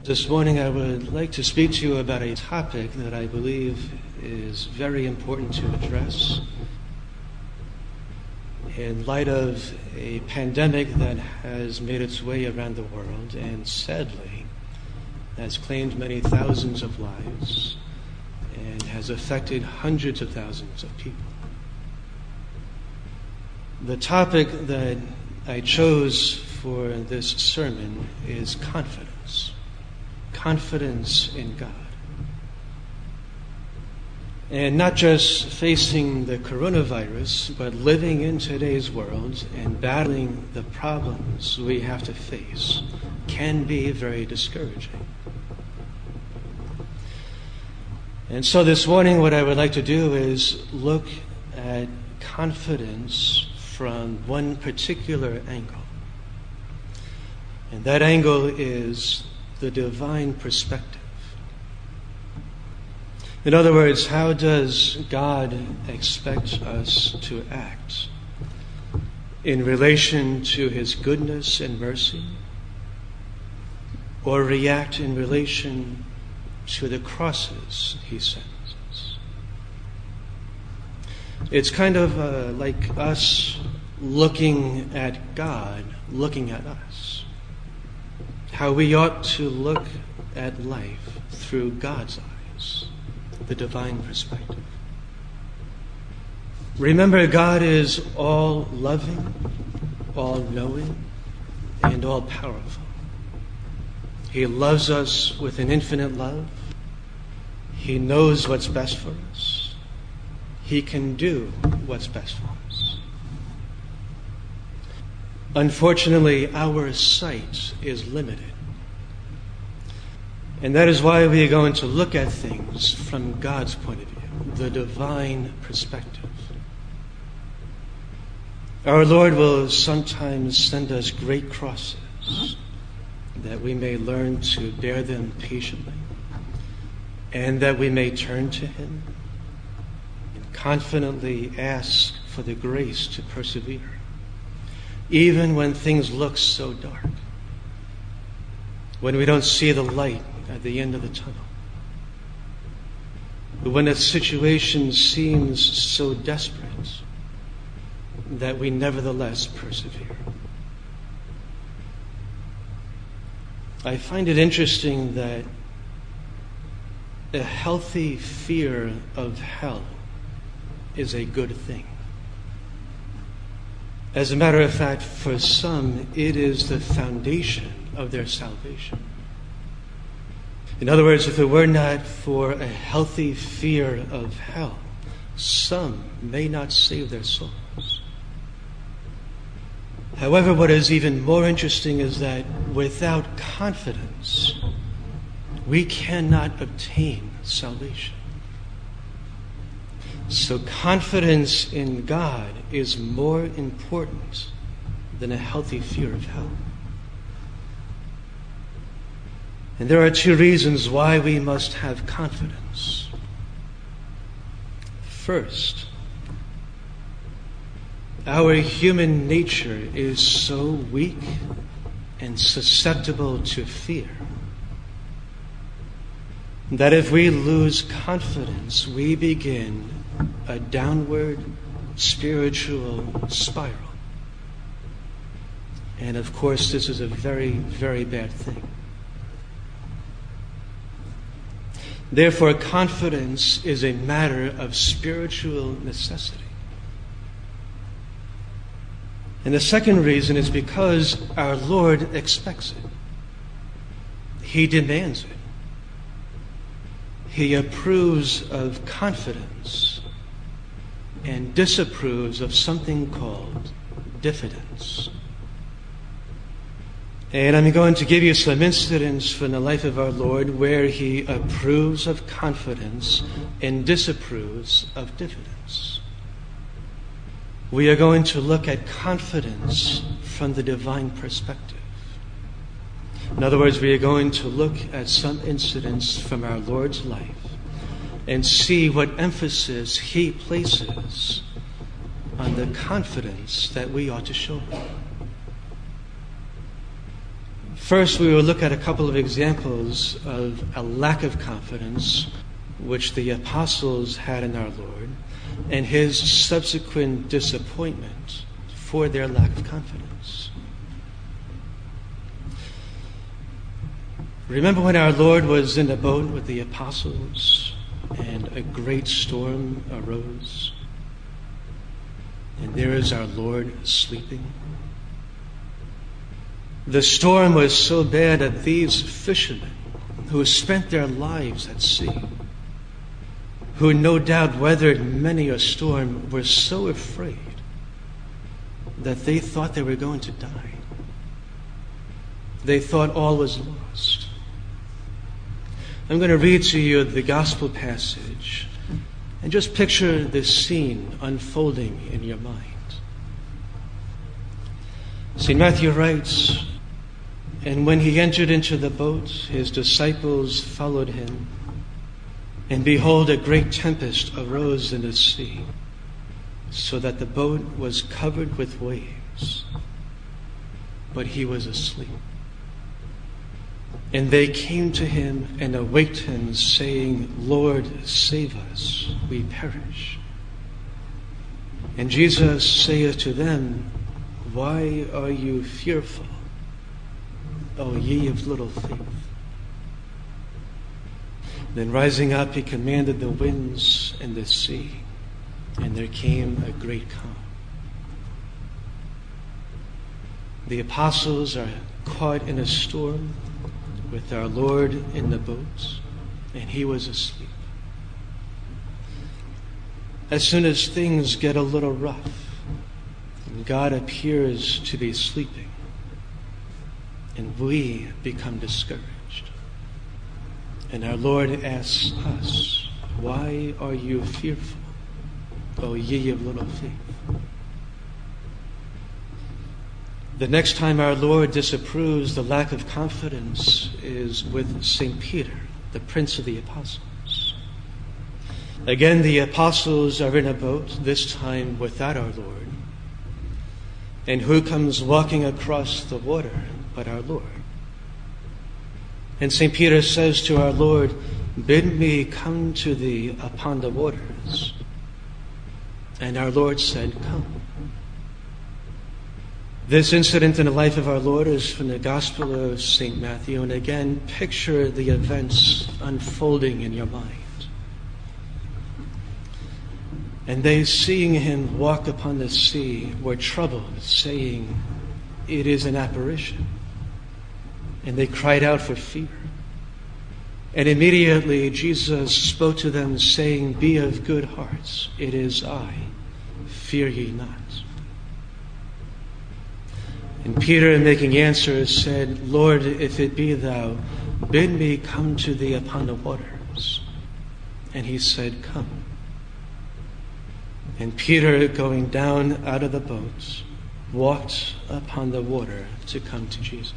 This morning I would like to speak to you about a topic that I believe is very important to address in light of a pandemic that has made its way around the world and sadly has claimed many thousands of lives and has affected hundreds of thousands of people. The topic that I chose for this sermon is confidence. Confidence in God. And not just facing the coronavirus, but living in today's world and battling the problems we have to face can be very discouraging. And so this morning what I would like to do is look at confidence from one particular angle. And that angle is the divine perspective. In other words, how does God expect us to act in relation to His goodness and mercy, or react in relation to the crosses He sends us? It's kind of like us looking at God, looking at us. How we ought to look at life through God's eyes, the divine perspective. Remember, God is all loving, all knowing, and all powerful. He loves us with an infinite love. He knows what's best for us. He can do what's best for us. Unfortunately, our sight is limited. And that is why we are going to look at things from God's point of view, the divine perspective. Our Lord will sometimes send us great crosses that we may learn to bear them patiently, and that we may turn to Him and confidently ask for the grace to persevere, even when things look so dark, when we don't see the light at the end of the tunnel, when a situation seems so desperate that we nevertheless persevere. I find it interesting that a healthy fear of hell is a good thing. As a matter of fact, for some, it is the foundation of their salvation. In other words, if it were not for a healthy fear of hell, some may not save their souls. However, what is even more interesting is that without confidence, we cannot obtain salvation. So confidence in God is more important than a healthy fear of hell. And there are two reasons why we must have confidence. First, our human nature is so weak and susceptible to fear that if we lose confidence, we begin a downward spiritual spiral. And of course, this is a very, very bad thing. Therefore, confidence is a matter of spiritual necessity. And the second reason is because our Lord expects it. He demands it. He approves of confidence and disapproves of something called diffidence. And I'm going to give you some incidents from the life of our Lord where He approves of confidence and disapproves of diffidence. We are going to look at confidence from the divine perspective. In other words, we are going to look at some incidents from our Lord's life and see what emphasis He places on the confidence that we ought to show Him. First, we will look at a couple of examples of a lack of confidence which the apostles had in our Lord, and his subsequent disappointment for their lack of confidence. Remember when our Lord was in the boat with the apostles and a great storm arose? And there is our Lord sleeping. The storm was so bad that these fishermen who spent their lives at sea, who no doubt weathered many a storm, were so afraid that they thought they were going to die. They thought all was lost. I'm going to read to you the gospel passage and just picture this scene unfolding in your mind. St. Matthew writes, "And when he entered into the boat, his disciples followed him. And behold, a great tempest arose in the sea, so that the boat was covered with waves. But he was asleep. And they came to him and awaked him, saying, Lord, save us, we perish. And Jesus saith to them, Why are you fearful, O ye of little faith? Then rising up, he commanded the winds and the sea, and there came a great calm." The apostles are caught in a storm with our Lord in the boat, and he was asleep. As soon as things get a little rough, God appears to be sleeping, and we become discouraged. And our Lord asks us, Why are you fearful, O ye of little faith? The next time our Lord disapproves the lack of confidence is with St. Peter, the prince of the apostles. Again, the apostles are in a boat, this time without our Lord. And who comes walking across the water but our Lord? And St. Peter says to our Lord, Bid me come to thee upon the waters. And our Lord said, Come. This incident in the life of our Lord is from the Gospel of St. Matthew. And again, picture the events unfolding in your mind. And they, seeing him walk upon the sea, were troubled, saying, It is an apparition. And they cried out for fear. And immediately Jesus spoke to them, saying, Be of good heart, it is I, fear ye not. And Peter, making answer, said, Lord, if it be thou, bid me come to thee upon the waters. And he said, Come. And Peter, going down out of the boat, walked upon the water to come to Jesus.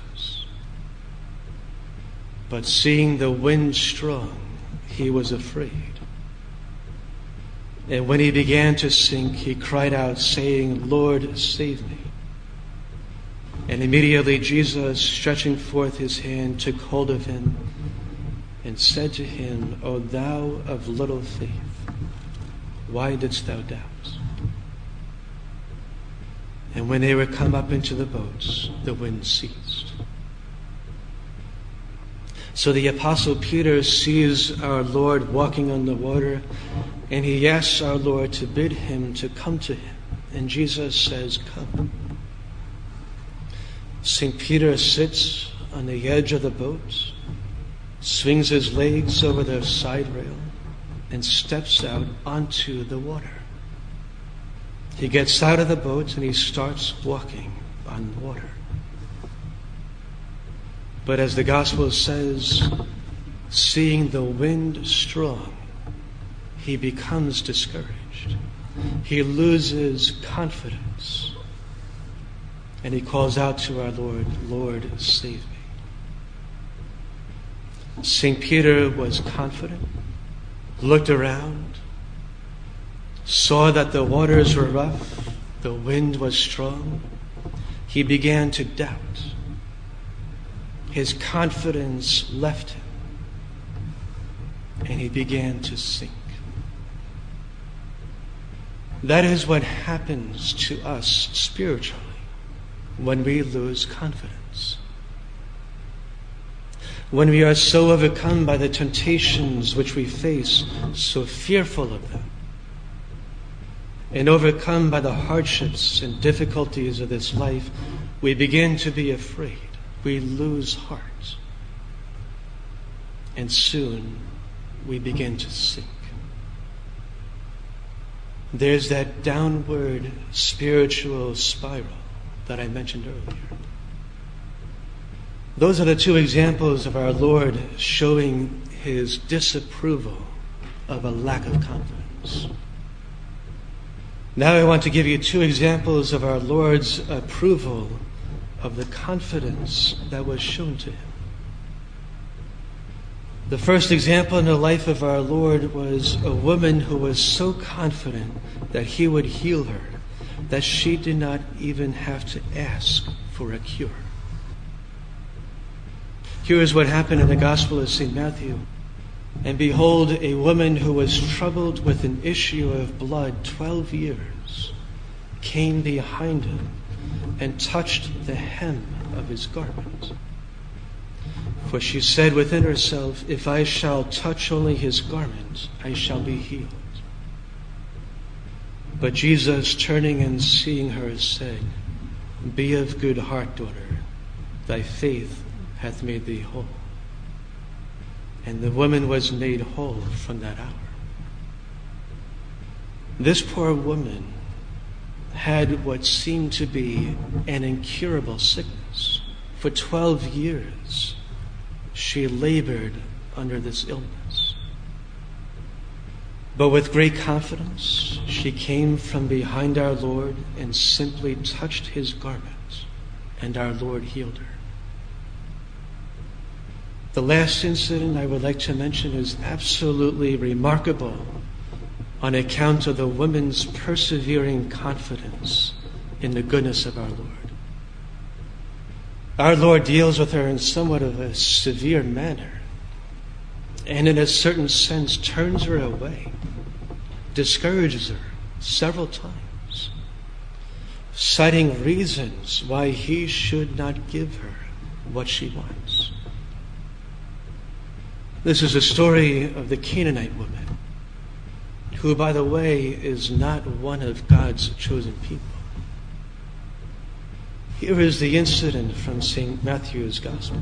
But seeing the wind strong, he was afraid. And when he began to sink, he cried out, saying, Lord, save me. And immediately Jesus, stretching forth his hand, took hold of him and said to him, O thou of little faith, why didst thou doubt? And when they were come up into the boats, the wind ceased. So the Apostle Peter sees our Lord walking on the water, and he asks our Lord to bid him to come to him. And Jesus says, Come. St. Peter sits on the edge of the boat, swings his legs over the side rail, and steps out onto the water. He gets out of the boat and he starts walking on water. But as the Gospel says, seeing the wind strong, he becomes discouraged. He loses confidence. And he calls out to our Lord, Lord, save me. St. Peter was confident, looked around, saw that the waters were rough, the wind was strong. He began to doubt. his confidence left him, and he began to sink. That is what happens to us spiritually when we lose confidence. When we are so overcome by the temptations which we face, so fearful of them, and overcome by the hardships and difficulties of this life, we begin to be afraid. We lose heart. And soon we begin to sink. There's that downward spiritual spiral that I mentioned earlier. Those are the two examples of our Lord showing his disapproval of a lack of confidence. Now I want to give you two examples of our Lord's approval of the confidence that was shown to him. The first example in the life of our Lord was a woman who was so confident that he would heal her that she did not even have to ask for a cure. Here is what happened in the Gospel of St. Matthew. And behold, a woman who was troubled with an issue of blood 12 years came behind him and touched the hem of his garment. For she said within herself, if I shall touch only his garment, I shall be healed. But Jesus, turning and seeing her, said, be of good heart, daughter, thy faith hath made thee whole. And the woman was made whole from that hour. This poor woman had what seemed to be an incurable sickness. For 12 years, she labored under this illness. But with great confidence, she came from behind our Lord and simply touched his garment, and our Lord healed her. The last incident I would like to mention is absolutely remarkable on account of the woman's persevering confidence in the goodness of our Lord. Our Lord deals with her in somewhat of a severe manner, and in a certain sense turns her away, discourages her several times, citing reasons why he should not give her what she wants. This is a story of the Canaanite woman, who, by the way, is not one of God's chosen people. Here is the incident from St. Matthew's Gospel.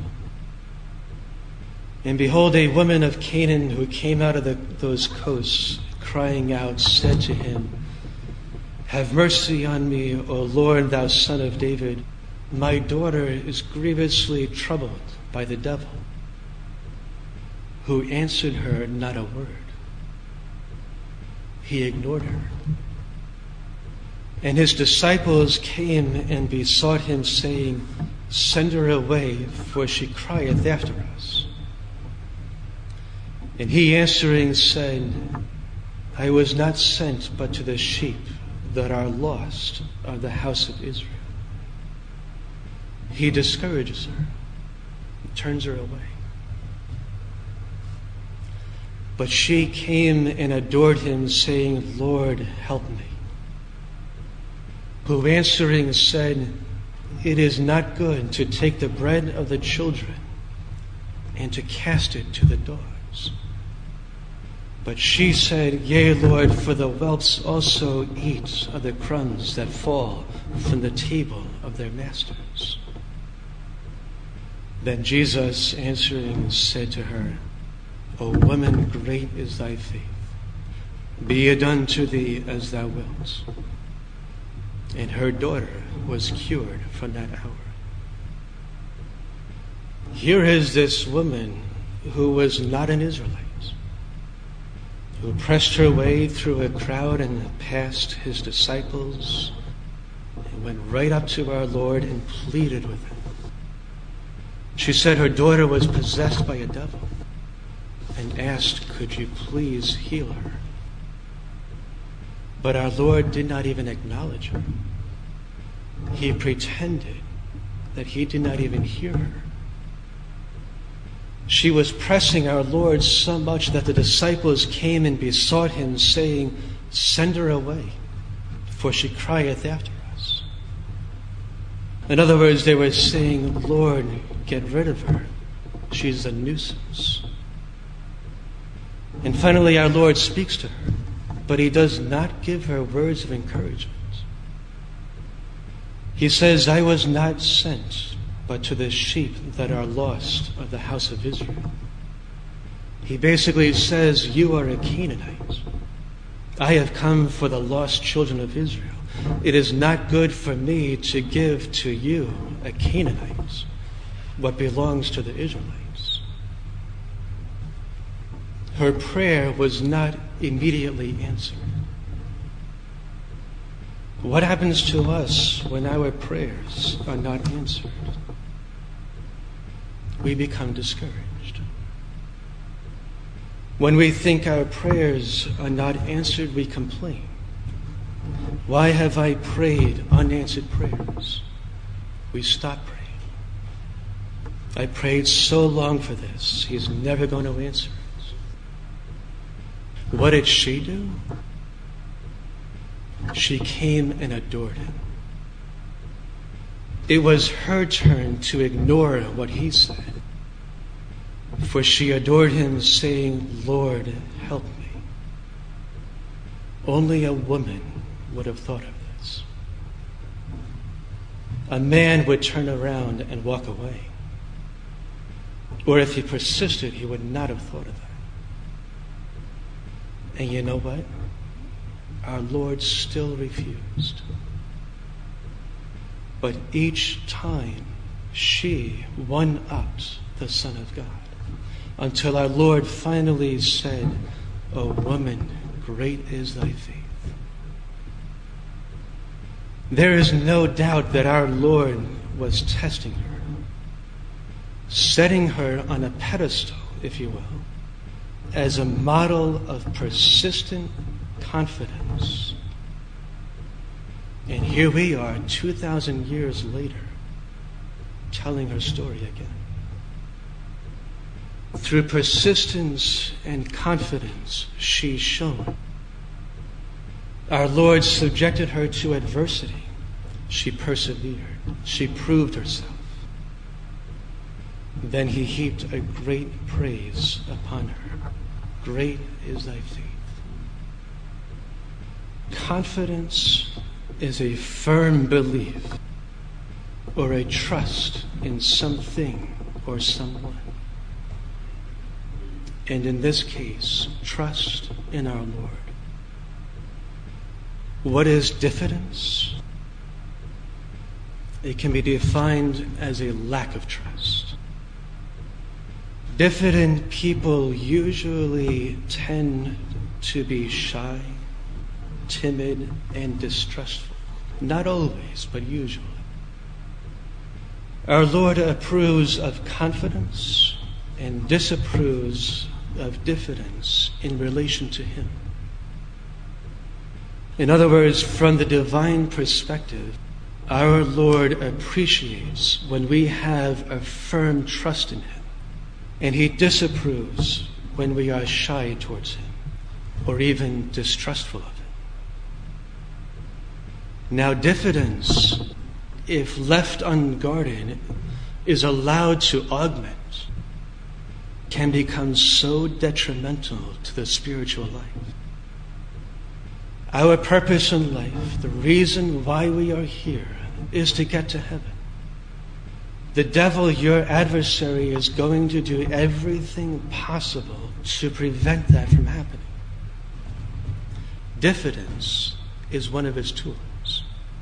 And behold, a woman of Canaan who came out of those coasts, crying out, said to him, have mercy on me, O Lord, thou Son of David. My daughter is grievously troubled by the devil. Who answered her not a word. He ignored her. And his disciples came and besought him, saying, send her away, for she crieth after us. And he answering said, I was not sent but to the sheep that are lost of the house of Israel. He discourages her, turns her away. But she came and adored him, saying, Lord, help me. Who answering said, it is not good to take the bread of the children and to cast it to the dogs. But she said, yea, Lord, for the whelps also eat of the crumbs that fall from the table of their masters. Then Jesus answering said to her, O woman, great is thy faith. Be it done to thee as thou wilt. And her daughter was cured from that hour. Here is this woman who was not an Israelite, who pressed her way through a crowd and past his disciples, and went right up to our Lord and pleaded with him. She said her daughter was possessed by a devil, and asked, could you please heal her? But our Lord did not even acknowledge her. He pretended that he did not even hear her. She was pressing our Lord so much that the disciples came and besought him, saying, "Send her away, for she crieth after us." In other words, they were saying, "Lord, get rid of her. She's a nuisance." And finally our Lord speaks to her, but he does not give her words of encouragement. He says, "I was not sent but to the sheep that are lost of the house of Israel." He basically says, "You are a Canaanite. I have come for the lost children of Israel. It is not good for me to give to you, a Canaanite, what belongs to the Israelites." Her prayer was not immediately answered. What happens to us when our prayers are not answered? We become discouraged. When we think our prayers are not answered, we complain. Why have I prayed unanswered prayers? We stop praying. I prayed so long for this. He's never going to answer it. What did she do? She came and adored him. It was her turn to ignore what he said, for she adored him, saying, "Lord, help me." Only a woman would have thought of this. A man would turn around and walk away. Or if he persisted, he would not have thought of that. And you know what? Our Lord still refused. But each time she one-upped the Son of God, until our Lord finally said, "O woman, great is thy faith." There is no doubt that our Lord was testing her, setting her on a pedestal, if you will, as a model of persistent confidence. And here we are 2,000 years later telling her story again. Through persistence and confidence she's shown. Our Lord subjected her to adversity. She persevered. She proved herself. Then he heaped a great praise upon her. Great is thy faith. Confidence is a firm belief or a trust in something or someone. And in this case, trust in our Lord. What is diffidence? It can be defined as a lack of trust. Diffident people usually tend to be shy, timid, and distrustful. Not always, but usually. Our Lord approves of confidence and disapproves of diffidence in relation to him. In other words, from the divine perspective, our Lord appreciates when we have a firm trust in him, and he disapproves when we are shy towards him or even distrustful of him. Now, diffidence, if left unguarded, is allowed to augment, can become so detrimental to the spiritual life. Our purpose in life, the reason why we are here, is to get to heaven. The devil, your adversary, is going to do everything possible to prevent that from happening. Diffidence is one of his tools.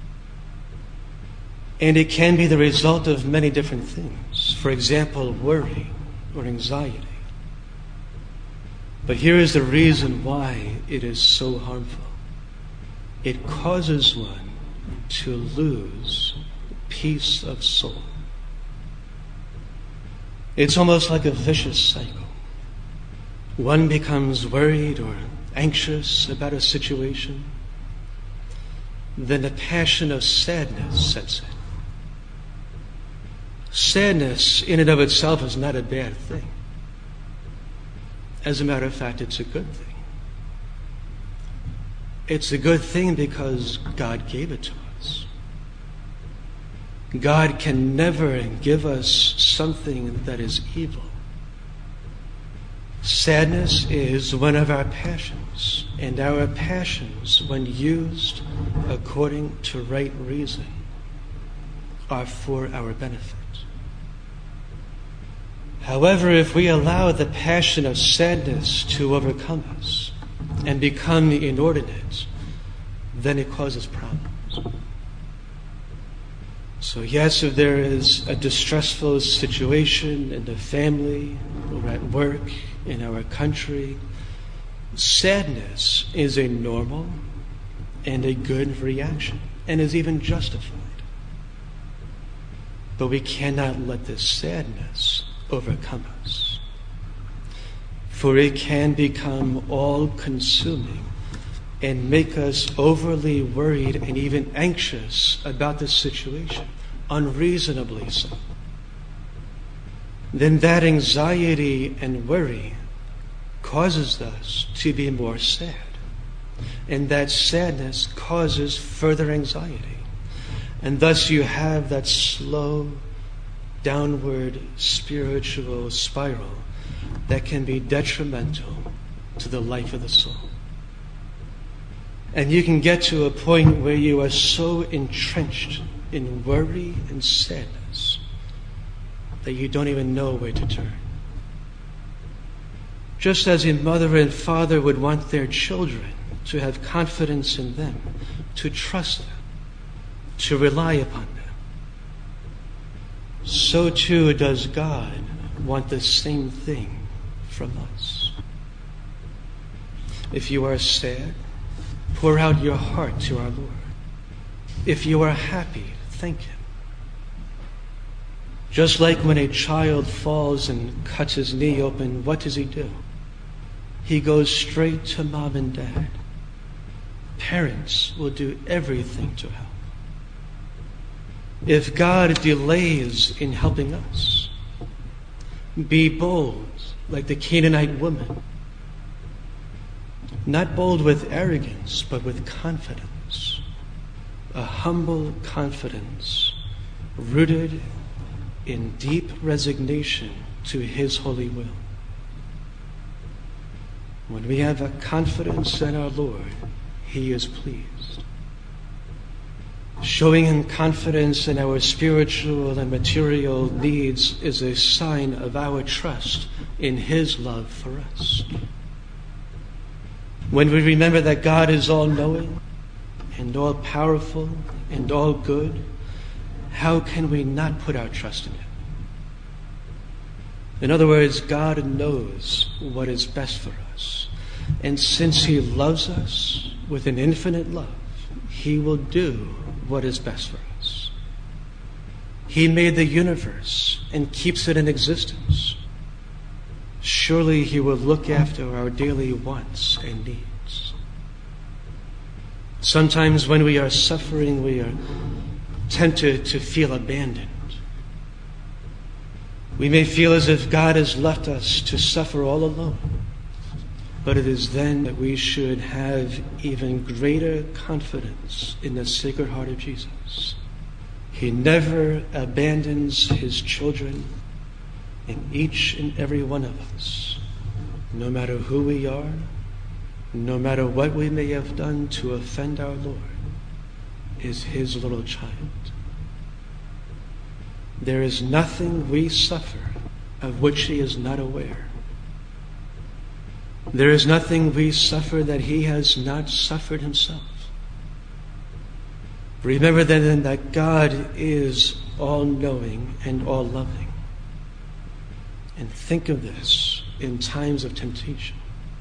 And it can be the result of many different things. For example, worry or anxiety. But here is the reason why it is so harmful. It causes one to lose peace of soul. It's almost like a vicious cycle. One becomes worried or anxious about a situation. Then the passion of sadness sets in. Sadness in and of itself is not a bad thing. As a matter of fact, it's a good thing. It's a good thing because God gave it to us. God can never give us something that is evil. Sadness is one of our passions, and our passions, when used according to right reason, are for our benefit. However, if we allow the passion of sadness to overcome us and become inordinate, then it causes problems. So yes, if there is a distressful situation in the family or at work, in our country, sadness is a normal and a good reaction and is even justified. But we cannot let this sadness overcome us, for it can become all-consuming and make us overly worried and even anxious about the situation, unreasonably so. Then that anxiety and worry causes us to be more sad. And that sadness causes further anxiety. And thus you have that slow, downward spiritual spiral that can be detrimental to the life of the soul. And you can get to a point where you are so entrenched in worry and sadness that you don't even know where to turn. Just as a mother and father would want their children to have confidence in them, to trust them, to rely upon them, so too does God want the same thing from us. If you are sad, pour out your heart to our Lord. If you are happy, thank Him. Just like when a child falls and cuts his knee open, what does he do? He goes straight to mom and dad. Parents will do everything to help. If God delays in helping us, be bold like the Canaanite woman. Not bold with arrogance, but with confidence. A humble confidence rooted in deep resignation to His holy will. When we have a confidence in our Lord, He is pleased. Showing Him confidence in our spiritual and material needs is a sign of our trust in His love for us. When we remember that God is all-knowing and all-powerful and all-good, how can we not put our trust in Him? In other words, God knows what is best for us. And since He loves us with an infinite love, He will do what is best for us. He made the universe and keeps it in existence. Surely He will look after our daily wants and needs. Sometimes when we are suffering, we are tempted to feel abandoned. We may feel as if God has left us to suffer all alone. But it is then that we should have even greater confidence in the Sacred Heart of Jesus. He never abandons His children, and each and every one of us, no matter who we are, no matter what we may have done to offend our Lord, is His little child. There is nothing we suffer of which He is not aware. There is nothing we suffer that He has not suffered Himself. Remember then that God is all-knowing and all-loving. And think of this in times of temptation.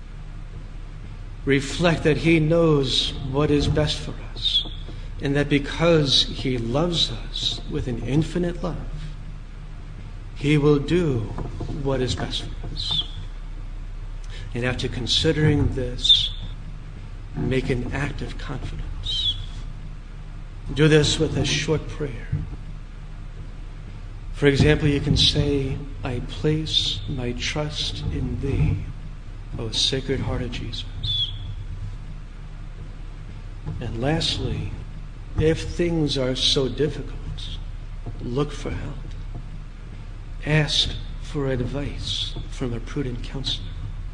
Reflect that He knows what is best for us, and that because He loves us with an infinite love, He will do what is best for us. And after considering this, make an act of confidence. Do this with a short prayer. For example, you can say, I place my trust in Thee. O Sacred Heart of Jesus. And lastly, if things are so difficult, look for help. Ask for advice from a prudent counselor.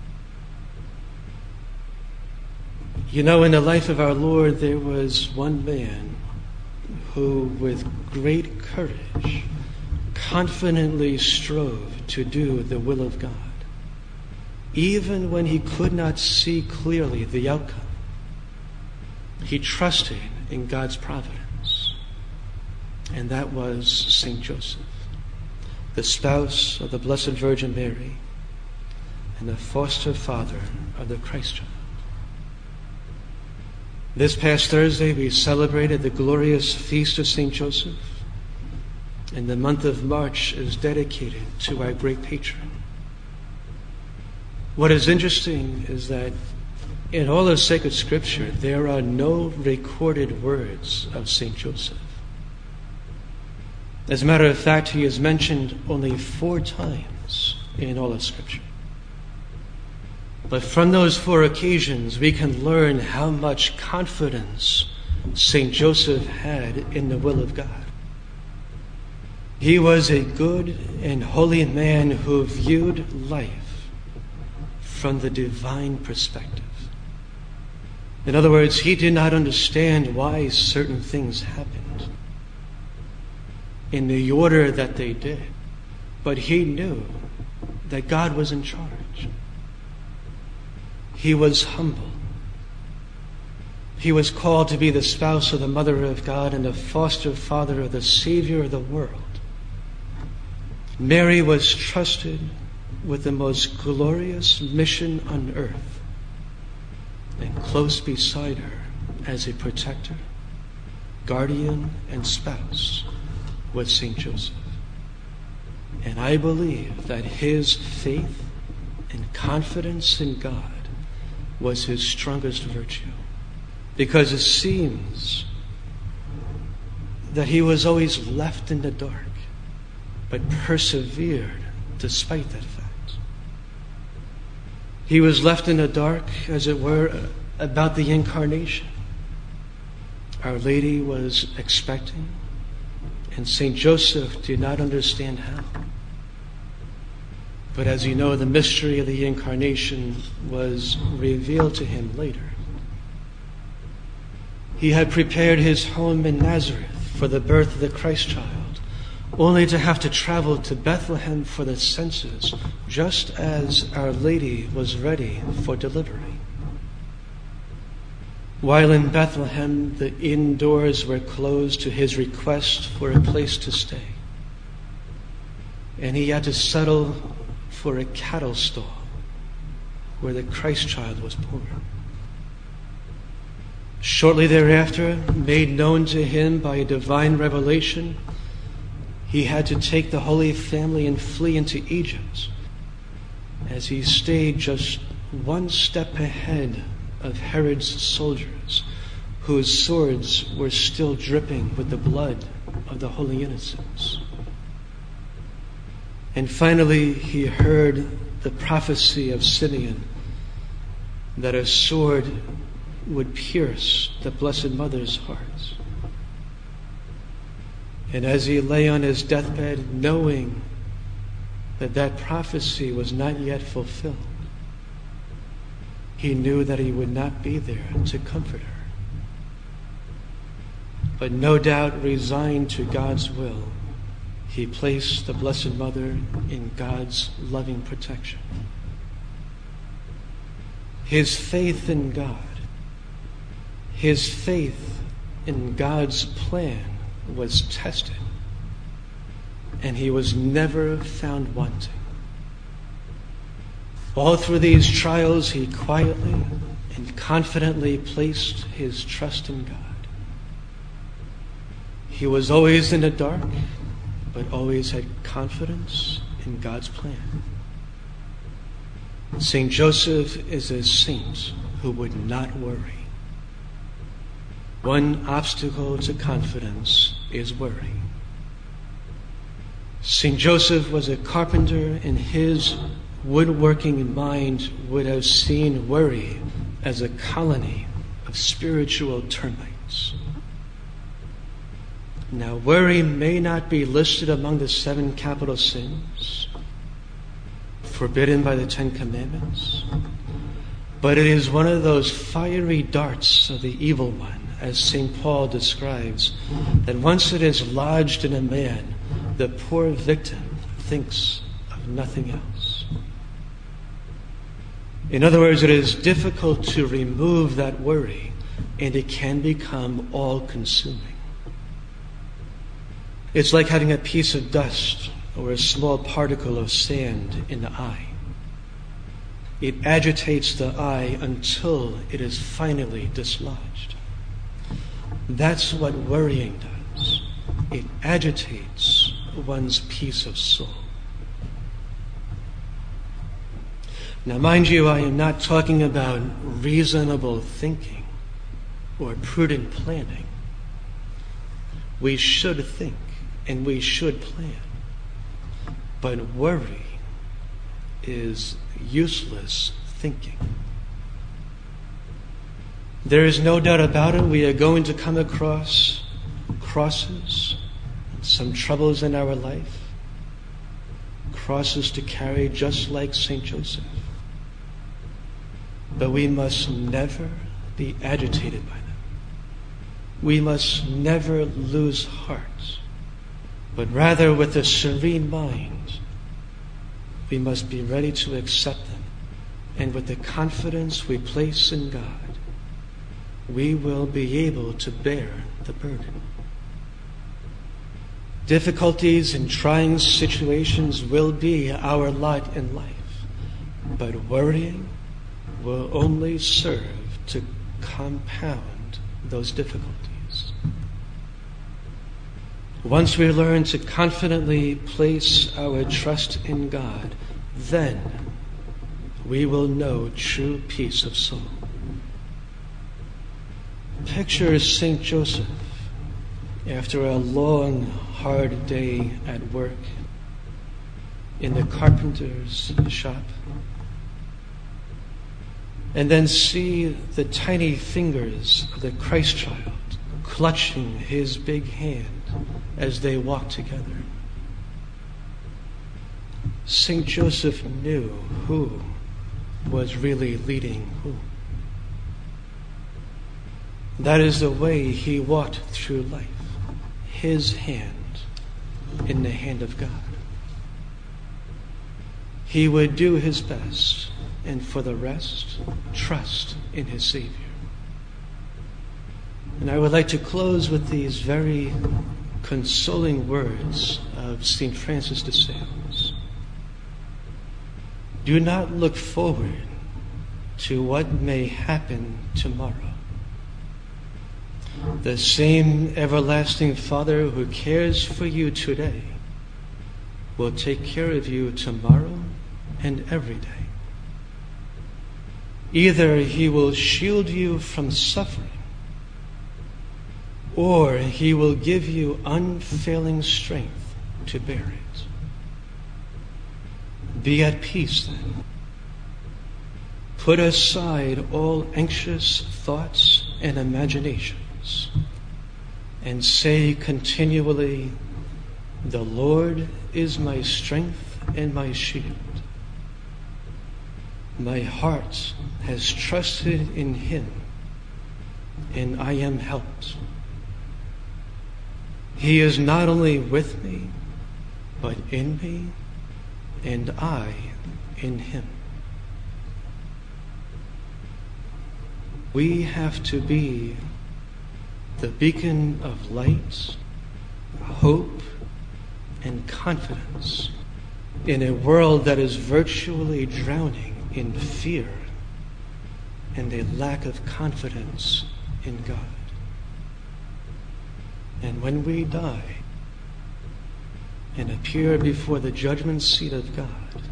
You know, in the life of our Lord, there was one man who, with great courage, confidently strove to do the will of God, even when he could not see clearly the outcome. He trusted in God's providence, and that was St. Joseph, the spouse of the Blessed Virgin Mary and the foster father of the Christ child. This past Thursday, we celebrated the glorious feast of St. Joseph, and the month of March is dedicated to our great patron. What is interesting is that in all of sacred Scripture, there are no recorded words of St. Joseph. As a matter of fact, he is mentioned only 4 times in all of Scripture. But from those 4 occasions, we can learn how much confidence St. Joseph had in the will of God. He was a good and holy man who viewed life from the divine perspective. In other words, he did not understand why certain things happened in the order that they did, but he knew that God was in charge. He was humble. He was called to be the spouse of the Mother of God and the foster father of the Savior of the world. Mary was trusted with the most glorious mission on earth, and close beside her as a protector, guardian, and spouse was St. Joseph. And I believe that his faith and confidence in God was his strongest virtue, because it seems that he was always left in the dark, but persevered despite that fact. He was left in the dark, as it were, about the incarnation. Our Lady was expecting, and St. Joseph did not understand how. But as you know, the mystery of the incarnation was revealed to him later. He had prepared his home in Nazareth for the birth of the Christ child, only to have to travel to Bethlehem for the census, just as Our Lady was ready for delivery. While in Bethlehem, the inn doors were closed to his request for a place to stay, and he had to settle for a cattle stall where the Christ child was born. Shortly thereafter, made known to him by a divine revelation, he had to take the Holy Family and flee into Egypt, as he stayed just one step ahead of Herod's soldiers, whose swords were still dripping with the blood of the holy innocents. And finally, he heard the prophecy of Simeon that a sword would pierce the Blessed Mother's heart. And as he lay on his deathbed, knowing that that prophecy was not yet fulfilled, he knew that he would not be there to comfort her. But no doubt, resigned to God's will, he placed the Blessed Mother in God's loving protection. His faith in God, his faith in God's plan was tested, and he was never found wanting. All through these trials, he quietly and confidently placed his trust in God. He was always in the dark, but always had confidence in God's plan. St. Joseph is a saint who would not worry. One obstacle to confidence is worry. St. Joseph was a carpenter in his woodworking mind would have seen worry as a colony of spiritual termites. Now, worry may not be listed among the 7 capital sins forbidden by the 10 Commandments, but it is one of those fiery darts of the evil one, as St. Paul describes, that once it is lodged in a man, the poor victim thinks of nothing else. In other words, it is difficult to remove that worry, and it can become all-consuming. It's like having a piece of dust or a small particle of sand in the eye. It agitates the eye until it is finally dislodged. That's what worrying does. It agitates one's peace of soul. Now, mind you, I am not talking about reasonable thinking or prudent planning. We should think and we should plan. But worry is useless thinking. There is no doubt about it. We are going to come across crosses, some troubles in our life, crosses to carry just like St. Joseph. But we must never be agitated by them. We must never lose heart, but rather with a serene mind, we must be ready to accept them. And with the confidence we place in God, we will be able to bear the burden. Difficulties and trying situations will be our lot in life, but worrying will only serve to compound those difficulties. Once we learn to confidently place our trust in God, then we will know true peace of soul. Picture St. Joseph after a long, hard day at work in the carpenter's shop, and then see the tiny fingers of the Christ child clutching his big hand as they walk together. St. Joseph knew who was really leading who. That is the way he walked through life, his hand in the hand of God. He would do his best, and for the rest, trust in his Savior. And I would like to close with these very consoling words of St. Francis de Sales. Do not look forward to what may happen tomorrow. The same everlasting Father who cares for you today will take care of you tomorrow and every day. Either he will shield you from suffering, or he will give you unfailing strength to bear it. Be at peace then. Put aside all anxious thoughts and imaginations, and say continually, "The Lord is my strength and my shield. My heart has trusted in him, and I am helped. He is not only with me, but in me, and I in him." We have to be the beacon of light, hope, and confidence in a world that is virtually drowning in fear and a lack of confidence in God. And when we die and appear before the judgment seat of God,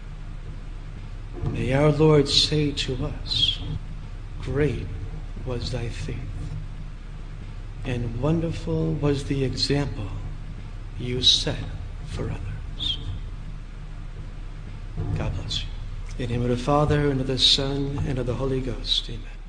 may our Lord say to us, "Great was thy faith, and wonderful was the example you set for others." God God bless you. In the name of the Father, and of the Son, and of the Holy Ghost. Amen.